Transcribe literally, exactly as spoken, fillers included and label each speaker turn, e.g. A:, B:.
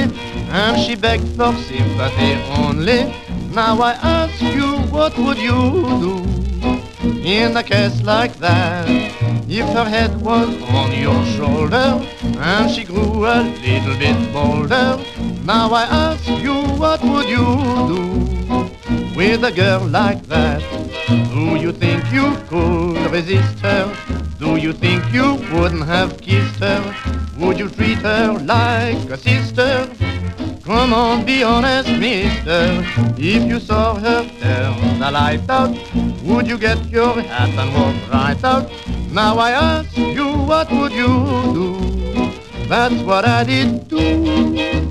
A: lonely, and she begged for sympathy only. Now I ask you, what would you do in a case like that? If her head was on your shoulder and she grew a little bit bolder, now I ask you, what would you do with a girl like that? Do you think you could resist her? Do you think you wouldn't have kissed her? Would you treat her like a sister? Come on, be honest, mister. If you saw her turn the light out, would you get your hat and walk right out? Now I ask you, what would you do? That's what I did do.